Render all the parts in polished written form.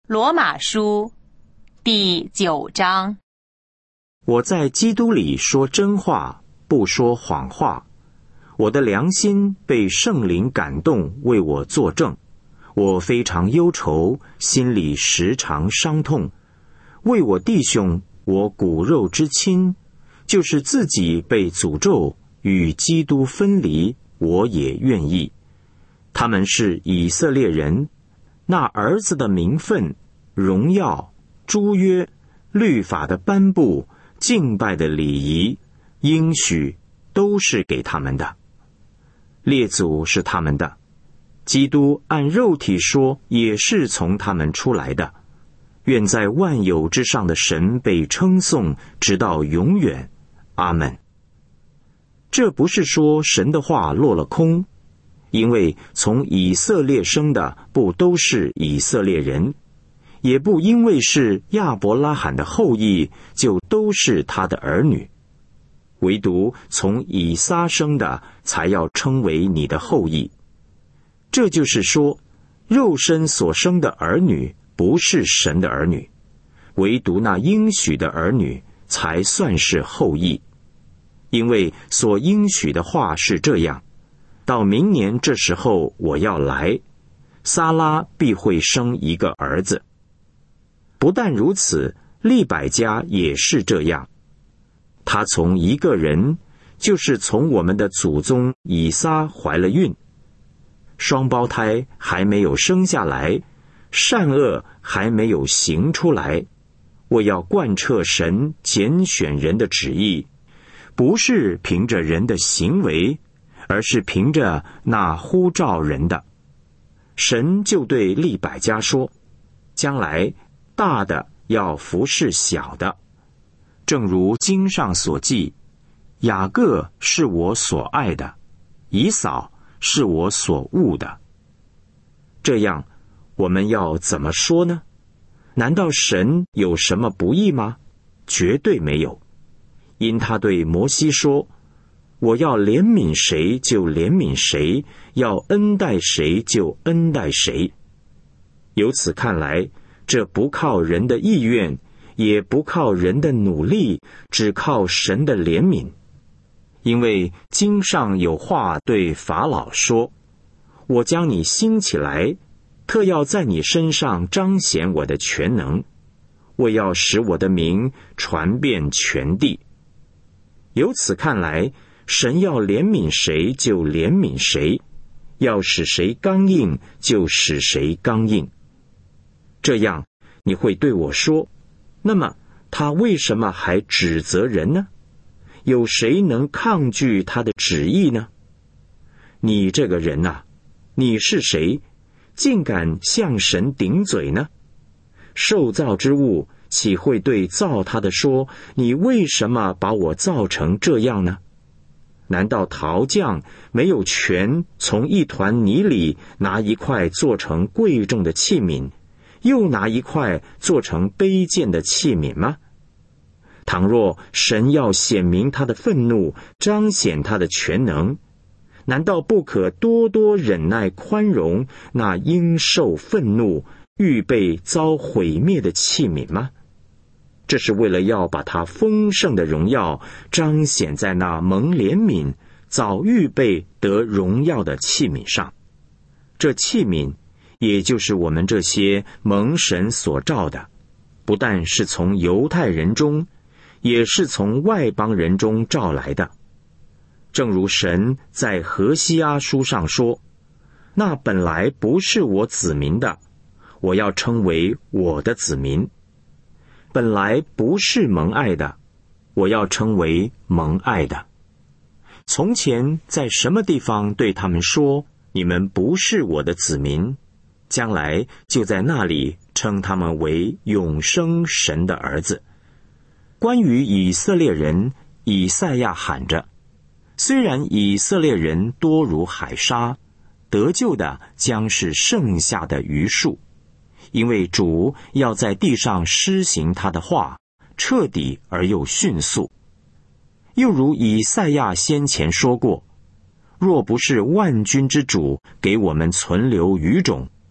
罗马书第9章。 我在基督里说真话，不说谎话。我的良心被圣灵感动，为我作证。我非常忧愁，心里时常伤痛。为我弟兄，我骨肉之亲，就是自己被诅咒，与基督分离，我也愿意。他们是以色列人，那儿子的名分、荣耀、诸约、律法的颁布、敬拜的礼仪、应许，都是给他们的。列祖是他们的，基督按肉体说，也是从他们出来的。愿在万有之上的神被称颂，直到永远。阿们。这不是说神的话落了空，因为从以色列生的不都是以色列人，也不因为是亚伯拉罕的后裔就都是他的儿女，唯独从以撒生的才要称为你的后裔。这就是说，肉身所生的儿女不是神的儿女，唯独那应许的儿女才算是后裔。因为所应许的话是这样，到明年这时候我要来，撒拉必会生一个儿子。不但如此，利百加也是这样，他从一个人，就是从我们的祖宗以撒怀了孕，双胞胎还没有生下来，善恶还没有行出来。我要贯彻神拣选人的旨意，不是凭着人的行为，而是凭着那呼召人的。神就对利百加说，将来大的要服侍小的，正如经上所记，雅各是我所爱的，以扫是我所恶的。这样我们要怎么说呢？难道神有什么不义吗？绝对没有。因他对摩西说，我要怜悯谁就怜悯谁，要恩待谁就恩待谁。由此看来，这不靠人的意愿，也不靠人的努力，只靠神的怜悯。因为经上有话对法老说，我将你兴起来，特要在你身上彰显我的全能，我要使我的名传遍全地。由此看来，神要怜悯谁就怜悯谁，要使谁刚硬就使谁刚硬。这样你会对我说，那么他为什么还指责人呢？有谁能抗拒他的旨意呢？你这个人啊，你是谁，竟敢向神顶嘴呢？受造之物岂会对造他的说，你为什么把我造成这样呢？难道陶匠没有权从一团泥里拿一块做成贵重的器皿，又拿一块做成卑贱的器皿吗？倘若神要显明他的愤怒，彰显他的全能，难道不可多多忍耐宽容那应受愤怒、预备遭毁灭的器皿吗？这是为了要把他丰盛的荣耀彰显在那蒙怜悯、早预备得荣耀的器皿上。这器皿也就是我们这些蒙神所召的，不但是从犹太人中，也是从外邦人中召来的。正如神在何西阿书上说，那本来不是我子民的，我要称为我的子民；本来不是蒙爱的，我要称为蒙爱的。从前在什么地方对他们说，你们不是我的子民，将来就在那里称他们为永生神的儿子。关于以色列人，以赛亚喊着，虽然以色列人多如海沙，得救的将是剩下的余数，因为主要在地上施行他的话，彻底而又迅速。又如以赛亚先前说过，若不是万军之主给我们存留余种，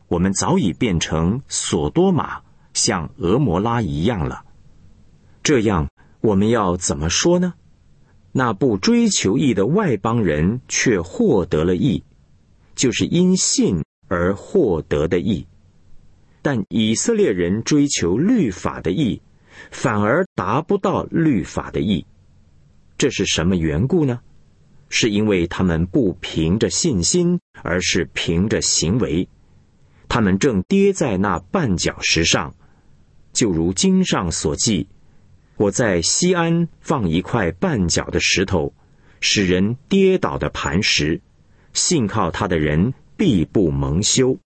我们早已变成索多玛，像俄摩拉一样了。这样，我们要怎么说呢？那不追求义的外邦人却获得了义，就是因信而获得的义。但以色列人追求律法的义，反而达不到律法的义。这是什么缘故呢？是因为他们不凭着信心，而是凭着行为。他们正跌在那绊脚石上，就如经上所记，我在西安放一块绊脚的石头，使人跌倒的磐石，信靠他的人必不蒙羞。